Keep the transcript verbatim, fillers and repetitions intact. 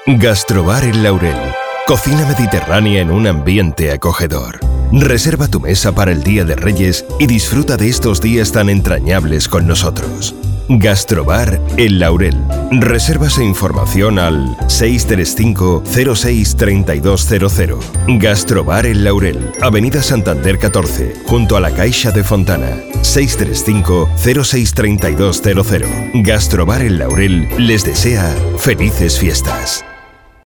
Gastrobar El Laurel. Cocina mediterránea en un ambiente acogedor. Reserva tu mesa para el Día de Reyes y disfruta de estos días tan entrañables con nosotros. Gastrobar El Laurel. Reservas e información al seis tres cinco cero seis tres dos cero cero. Gastrobar El Laurel, Avenida Santander catorce, junto a la Caixa de Fontana. seis tres cinco cero seis tres dos cero cero. Gastrobar El Laurel les desea felices fiestas.